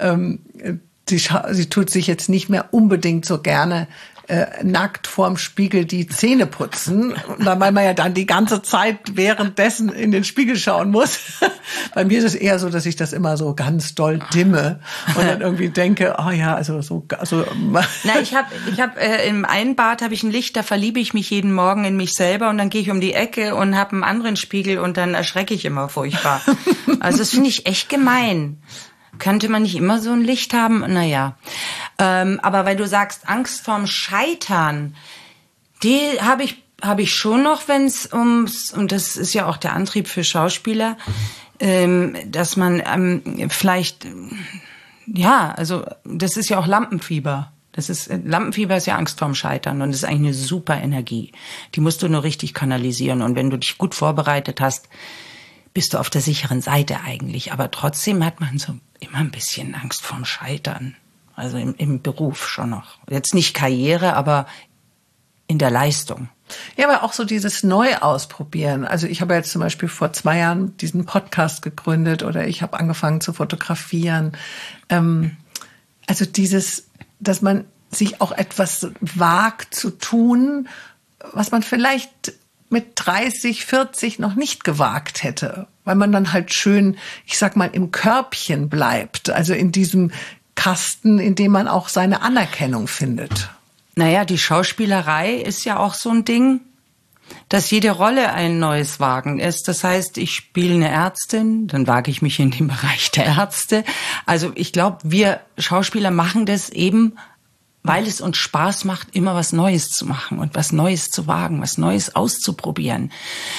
sie tut sich jetzt nicht mehr unbedingt so gerne nackt vorm Spiegel die Zähne putzen, weil man ja dann die ganze Zeit währenddessen in den Spiegel schauen muss. Bei mir ist es eher so, dass ich das immer so ganz doll dimme und dann irgendwie denke, oh ja, also. Na, ich habe im einen Bad habe ich ein Licht, da verliebe ich mich jeden Morgen in mich selber und dann gehe ich um die Ecke und habe einen anderen Spiegel und dann erschrecke ich immer furchtbar. Also das finde ich echt gemein. Könnte man nicht immer so ein Licht haben? Naja. Aber weil du sagst, Angst vorm Scheitern, die habe ich schon noch, wenn es und das ist ja auch der Antrieb für Schauspieler, dass man vielleicht, ja, also das ist ja auch Lampenfieber. Lampenfieber ist ja Angst vorm Scheitern und das ist eigentlich eine super Energie. Die musst du nur richtig kanalisieren und wenn du dich gut vorbereitet hast, bist du auf der sicheren Seite eigentlich. Aber trotzdem hat man so immer ein bisschen Angst vorm Scheitern. Also im Beruf schon noch. Jetzt nicht Karriere, aber in der Leistung. Ja, aber auch so dieses Neuausprobieren. Also ich habe jetzt zum Beispiel vor 2 Jahren diesen Podcast gegründet oder ich habe angefangen zu fotografieren. Also dieses, dass man sich auch etwas wagt zu tun, was man vielleicht mit 30, 40 noch nicht gewagt hätte, weil man dann halt schön, ich sag mal, im Körbchen bleibt, also in diesem Kasten, in dem man auch seine Anerkennung findet. Naja, die Schauspielerei ist ja auch so ein Ding, dass jede Rolle ein neues Wagen ist. Das heißt, ich spiele eine Ärztin, dann wage ich mich in den Bereich der Ärzte. Also ich glaube, wir Schauspieler machen das eben, weil es uns Spaß macht, immer was Neues zu machen und was Neues zu wagen, was Neues auszuprobieren.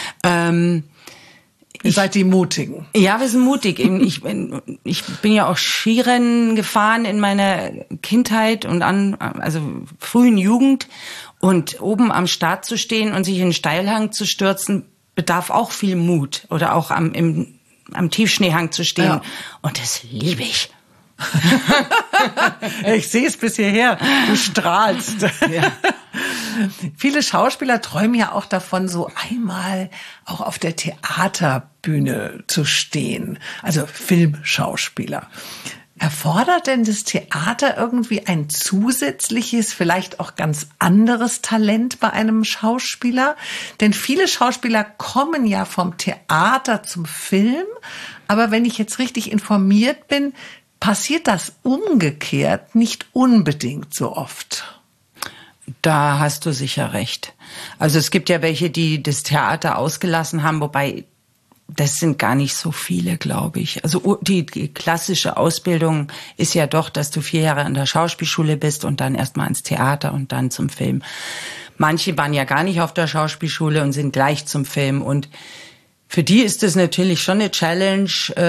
Ihr seid die Mutigen. Ja, wir sind mutig. Ich bin ja auch Skirennen gefahren in meiner Kindheit und also frühen Jugend. Und oben am Start zu stehen und sich in den Steilhang zu stürzen, bedarf auch viel Mut. Oder auch am Tiefschneehang zu stehen. Ja. Und das liebe ich. Ich sehe es bis hierher. Du strahlst. Ja. Viele Schauspieler träumen ja auch davon, so einmal auch auf der Theaterbühne zu stehen. Also Filmschauspieler. Erfordert denn das Theater irgendwie ein zusätzliches, vielleicht auch ganz anderes Talent bei einem Schauspieler? Denn viele Schauspieler kommen ja vom Theater zum Film. Aber wenn ich jetzt richtig informiert bin, passiert das umgekehrt nicht unbedingt so oft. Da hast du sicher recht. Also es gibt ja welche, die das Theater ausgelassen haben, wobei das sind gar nicht so viele, glaube ich. Also die klassische Ausbildung ist ja doch, dass du 4 Jahre an der Schauspielschule bist und dann erstmal ins Theater und dann zum Film. Manche waren ja gar nicht auf der Schauspielschule und sind gleich zum Film. Und für die ist es natürlich schon eine Challenge,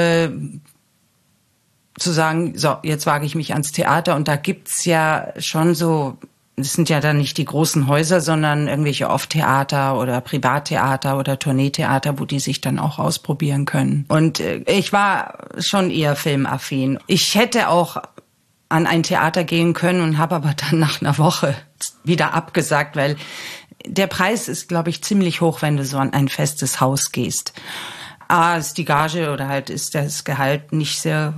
zu sagen, so, jetzt wage ich mich ans Theater. Und da gibt's ja schon so, das sind ja dann nicht die großen Häuser, sondern irgendwelche Off-Theater oder Privattheater oder Tourneetheater, wo die sich dann auch ausprobieren können. Und ich war schon eher filmaffin. Ich hätte auch an ein Theater gehen können und habe aber dann nach einer Woche wieder abgesagt, weil der Preis ist, glaube ich, ziemlich hoch, wenn du so an ein festes Haus gehst. Ist die Gage oder halt ist das Gehalt nicht sehr,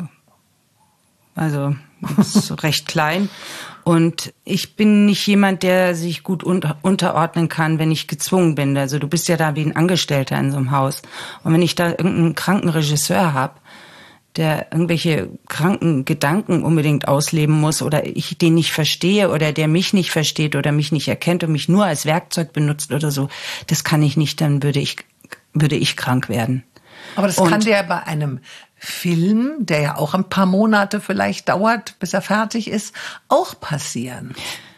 also ist recht klein. Und ich bin nicht jemand, der sich gut unterordnen kann, wenn ich gezwungen bin. Also du bist ja da wie ein Angestellter in so einem Haus. Und wenn ich da irgendeinen kranken Regisseur habe, der irgendwelche kranken Gedanken unbedingt ausleben muss oder ich den nicht verstehe oder der mich nicht versteht oder mich nicht erkennt und mich nur als Werkzeug benutzt oder so, das kann ich nicht, dann würde ich krank werden. Aber das kann dir bei einem Film, der ja auch ein paar Monate vielleicht dauert, bis er fertig ist, auch passieren.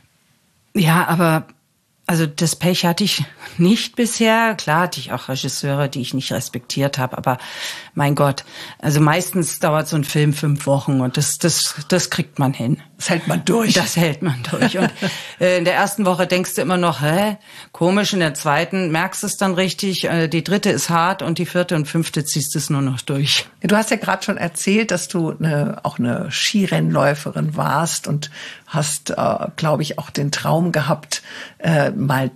Ja, aber also das Pech hatte ich nicht bisher. Klar hatte ich auch Regisseure, die ich nicht respektiert habe, aber mein Gott, also meistens dauert so ein Film 5 Wochen und das kriegt man hin. Das hält man durch. Das hält man durch. Und in der ersten Woche denkst du immer noch, komisch, in der zweiten merkst du es dann richtig, die dritte ist hart und die 4. und 5. ziehst du es nur noch durch. Du hast ja gerade schon erzählt, dass du auch eine Skirennläuferin warst und hast, glaube ich, auch den Traum gehabt, mal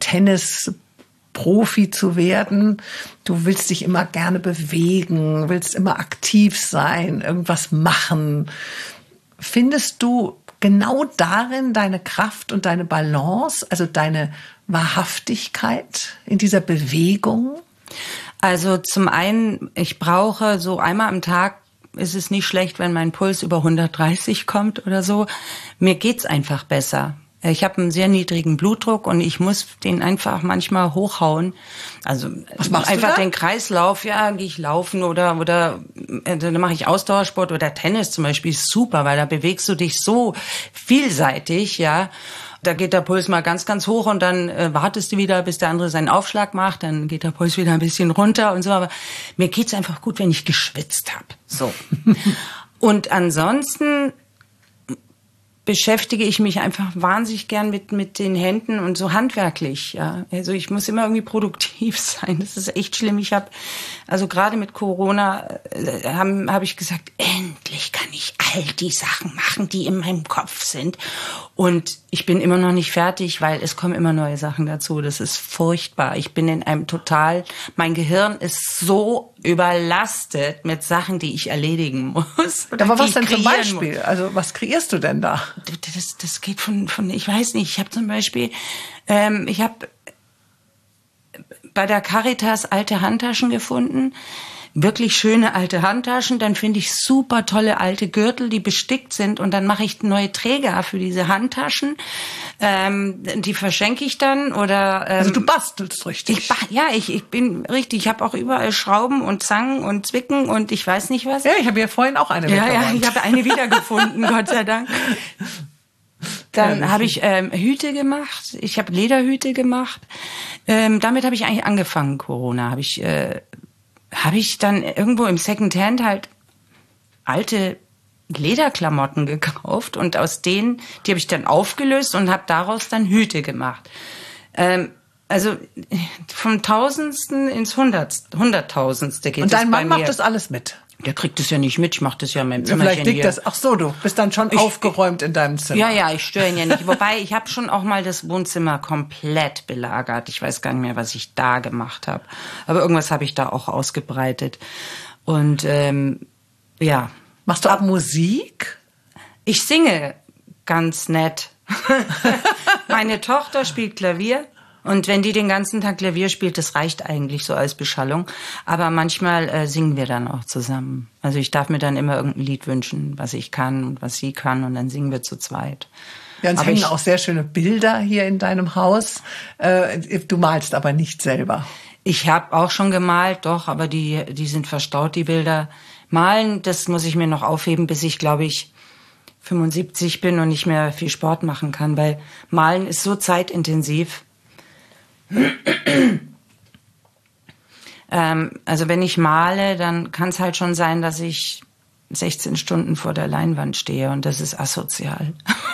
Tennisprofi zu werden. Du willst dich immer gerne bewegen, willst immer aktiv sein, irgendwas machen. Findest du genau darin deine Kraft und deine Balance, also deine Wahrhaftigkeit in dieser Bewegung? Also zum einen, ich brauche so einmal am Tag, ist es nicht schlecht, wenn mein Puls über 130 kommt oder so. Mir geht's einfach besser. Ich habe einen sehr niedrigen Blutdruck und ich muss den einfach manchmal hochhauen. Also was machst einfach du da? Den Kreislauf, ja, gehe ich laufen oder dann mache ich Ausdauersport oder Tennis zum Beispiel, ist super, weil da bewegst du dich so vielseitig, ja. Da geht der Puls mal ganz, ganz hoch und dann wartest du wieder, bis der andere seinen Aufschlag macht, dann geht der Puls wieder ein bisschen runter und so. Aber mir geht's einfach gut, wenn ich geschwitzt habe. So. Und ansonsten beschäftige ich mich einfach wahnsinnig gern mit den Händen und so handwerklich. Ja. Also ich muss immer irgendwie produktiv sein. Das ist echt schlimm. Ich habe, also gerade mit Corona habe ich gesagt, endlich kann ich all die Sachen machen, die in meinem Kopf sind. Und ich bin immer noch nicht fertig, weil es kommen immer neue Sachen dazu. Das ist furchtbar. Ich bin in einem mein Gehirn ist so überlastet mit Sachen, die ich erledigen muss. Aber was denn zum Beispiel? Muss. Also was kreierst du denn da? Das geht von ich weiß nicht. Ich habe zum Beispiel, ich habe bei der Caritas alte Handtaschen gefunden, wirklich schöne alte Handtaschen, dann finde ich super tolle alte Gürtel, die bestickt sind und dann mache ich neue Träger für diese Handtaschen. Die verschenke ich dann oder also du bastelst richtig. Ich bin richtig, ich habe auch überall Schrauben und Zangen und Zwicken und ich weiß nicht was. Ja, ich habe ja vorhin auch eine weggeräumt. Ja, ich habe eine wiedergefunden, Gott sei Dank. Dann habe ich Hüte gemacht. Ich habe Lederhüte gemacht. Damit habe ich eigentlich angefangen, Corona. Habe ich dann irgendwo im Secondhand halt alte Lederklamotten gekauft und aus denen, die habe ich dann aufgelöst und habe daraus dann Hüte gemacht. Also vom Tausendsten ins Hunderttausendste geht es bei mir. Und dein Mann macht das alles mit? Der kriegt das ja nicht mit, ich mache das ja in meinem Zimmerchen hier. Vielleicht liegt das, ach so, du bist dann schon aufgeräumt in deinem Zimmer. Ja, ich störe ihn ja nicht. Wobei, ich habe schon auch mal das Wohnzimmer komplett belagert. Ich weiß gar nicht mehr, was ich da gemacht habe. Aber irgendwas habe ich da auch ausgebreitet. Und ja. Machst du auch Musik? Ich singe ganz nett. Meine Tochter spielt Klavier. Und wenn die den ganzen Tag Klavier spielt, das reicht eigentlich so als Beschallung. Aber manchmal singen wir dann auch zusammen. Also ich darf mir dann immer irgendein Lied wünschen, was ich kann und was sie kann. Und dann singen wir zu zweit. Ja, und es hängen auch sehr schöne Bilder hier in deinem Haus. Du malst aber nicht selber. Ich habe auch schon gemalt, doch, aber die sind verstaut, die Bilder. Malen, das muss ich mir noch aufheben, bis ich, glaube ich, 75 bin und nicht mehr viel Sport machen kann. Weil Malen ist so zeitintensiv. Also wenn ich male, dann kann es halt schon sein, dass ich 16 Stunden vor der Leinwand stehe und das ist asozial.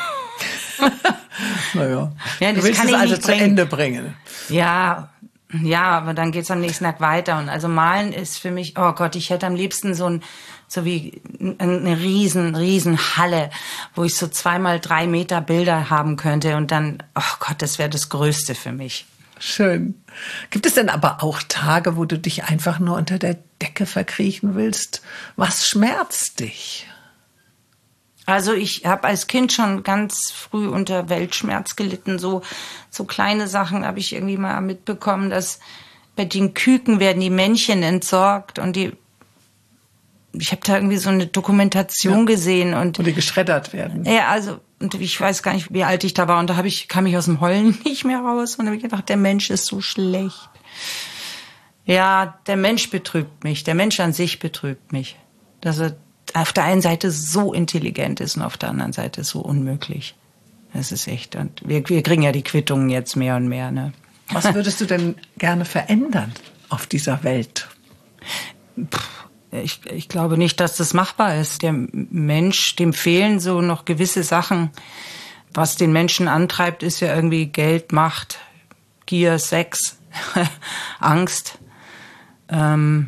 Naja, ja, du willst es also zu Ende bringen. Ja, aber dann geht's am nächsten Tag weiter und also malen ist für mich, oh Gott, ich hätte am liebsten so wie eine riesen Halle, wo ich so 2x3 Meter Bilder haben könnte und dann, oh Gott, das wäre das Größte für mich. Schön. Gibt es denn aber auch Tage, wo du dich einfach nur unter der Decke verkriechen willst? Was schmerzt dich? Also ich habe als Kind schon ganz früh unter Weltschmerz gelitten. So kleine Sachen habe ich irgendwie mal mitbekommen, dass bei den Küken werden die Männchen entsorgt und ich habe da irgendwie so eine Dokumentation gesehen und wo die geschreddert werden. Ja, also und ich weiß gar nicht, wie alt ich da war und da kam ich aus dem Heulen nicht mehr raus und habe gedacht, der Mensch ist so schlecht. Ja, der Mensch betrübt mich, der Mensch an sich betrübt mich, dass er auf der einen Seite so intelligent ist und auf der anderen Seite so unmöglich. Das ist echt und wir kriegen ja die Quittungen jetzt mehr und mehr, ne? Was würdest du denn gerne verändern auf dieser Welt? Ich glaube nicht, dass das machbar ist. Der Mensch, dem fehlen so noch gewisse Sachen. Was den Menschen antreibt, ist ja irgendwie Geld, Macht, Gier, Sex, Angst. Wenn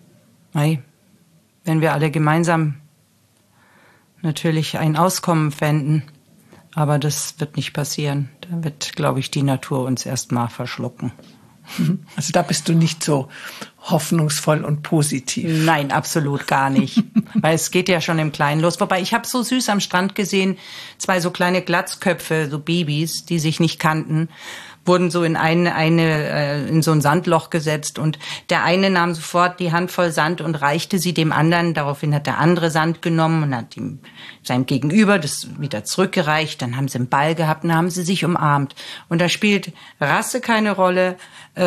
wir alle gemeinsam natürlich ein Auskommen fänden. Aber das wird nicht passieren. Da wird, glaube ich, die Natur uns erstmal verschlucken. Also da bist du nicht so hoffnungsvoll und positiv. Nein, absolut gar nicht. Weil es geht ja schon im Kleinen los. Wobei, ich habe so süß am Strand gesehen, 2 so kleine Glatzköpfe, so Babys, die sich nicht kannten, wurden so in in so ein Sandloch gesetzt und der eine nahm sofort die Handvoll Sand und reichte sie dem anderen. Daraufhin hat der andere Sand genommen und hat ihm seinem Gegenüber das wieder zurückgereicht. Dann haben sie einen Ball gehabt und dann haben sie sich umarmt. Und da spielt Rasse keine Rolle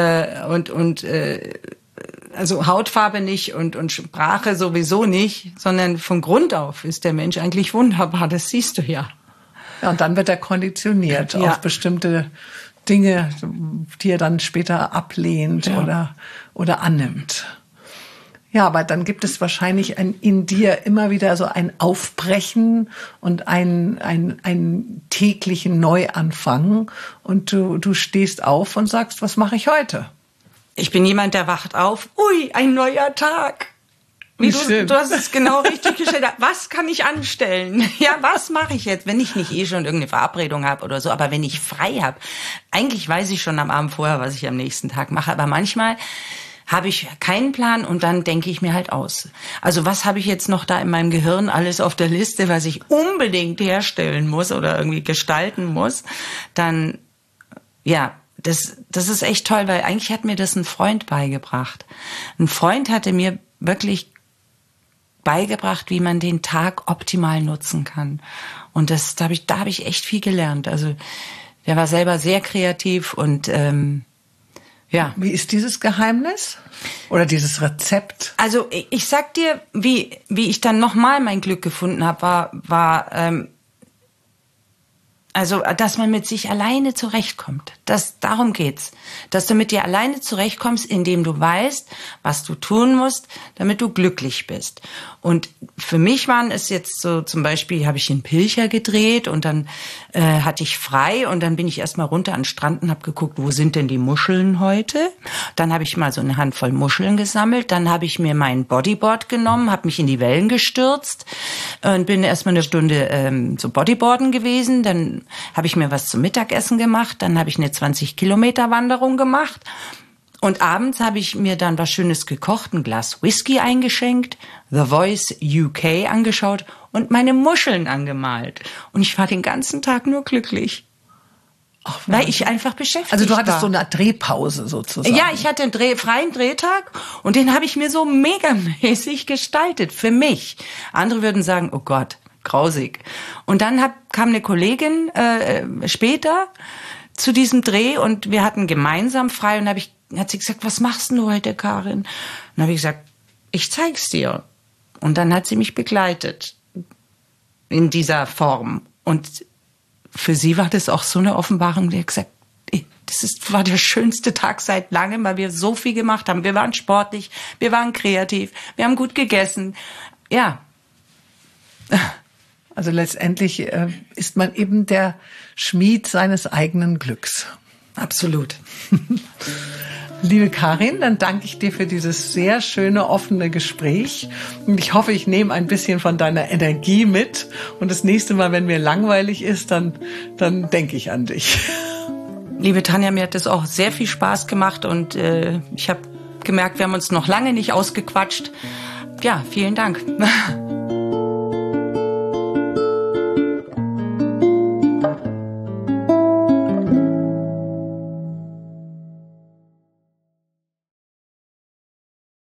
also Hautfarbe nicht und Sprache sowieso nicht, sondern von Grund auf ist der Mensch eigentlich wunderbar. Das siehst du ja. Ja, und dann wird er konditioniert auf bestimmte Dinge, die er dann später ablehnt oder annimmt. Ja, aber dann gibt es wahrscheinlich in dir immer wieder so ein Aufbrechen und einen täglichen Neuanfang. Und du stehst auf und sagst, was mache ich heute? Ich bin jemand, der wacht auf. Ui, ein neuer Tag. Du hast es genau richtig gestellt. Was kann ich anstellen? Ja, was mache ich jetzt, wenn ich nicht schon irgendeine Verabredung habe oder so, aber wenn ich frei habe. Eigentlich weiß ich schon am Abend vorher, was ich am nächsten Tag mache, aber manchmal habe ich keinen Plan und dann denke ich mir halt aus. Also was habe ich jetzt noch da in meinem Gehirn alles auf der Liste, was ich unbedingt herstellen muss oder irgendwie gestalten muss? Dann, ja, das ist echt toll, weil eigentlich hat mir das ein Freund beigebracht. Ein Freund hatte mir wirklich beigebracht, wie man den Tag optimal nutzen kann. Und da hab ich echt viel gelernt. Also der war selber sehr kreativ und ja. Wie ist dieses Geheimnis oder dieses Rezept? Also ich sag dir, wie ich dann nochmal mein Glück gefunden habe, war also, dass man mit sich alleine zurechtkommt. Darum geht's. Dass du mit dir alleine zurechtkommst, indem du weißt, was du tun musst, damit du glücklich bist. Und für mich waren es jetzt so, zum Beispiel habe ich in Pilcher gedreht und dann hatte ich frei und dann bin ich erstmal runter an den Strand und habe geguckt, wo sind denn die Muscheln heute? Dann habe ich mal so eine Handvoll Muscheln gesammelt. Dann habe ich mir mein Bodyboard genommen, habe mich in die Wellen gestürzt und bin erstmal eine Stunde so Bodyboarden gewesen. Dann habe ich mir was zum Mittagessen gemacht. Dann habe ich eine 20-Kilometer-Wanderung gemacht. Und abends habe ich mir dann was Schönes gekocht, ein Glas Whisky eingeschenkt, The Voice UK angeschaut und meine Muscheln angemalt. Und ich war den ganzen Tag nur glücklich. Ach, weil ich einfach beschäftigt war. Also du hattest so eine Drehpause sozusagen. Ja, ich hatte einen freien Drehtag und den habe ich mir so megamäßig gestaltet für mich. Andere würden sagen, oh Gott, grausig. Und dann kam eine Kollegin später zu diesem Dreh und wir hatten gemeinsam frei und hat sie gesagt, was machst du heute, Karin? Und dann habe ich gesagt, ich zeig's dir. Und dann hat sie mich begleitet in dieser Form. Und für sie war das auch so eine Offenbarung. Die hat gesagt, war der schönste Tag seit langem, weil wir so viel gemacht haben. Wir waren sportlich, wir waren kreativ, wir haben gut gegessen. Ja. Also letztendlich ist man eben der Schmied seines eigenen Glücks. Absolut. Liebe Karin, dann danke ich dir für dieses sehr schöne, offene Gespräch. Und ich hoffe, ich nehme ein bisschen von deiner Energie mit. Und das nächste Mal, wenn mir langweilig ist, dann denke ich an dich. Liebe Tanja, mir hat das auch sehr viel Spaß gemacht. Und ich habe gemerkt, wir haben uns noch lange nicht ausgequatscht. Ja, vielen Dank.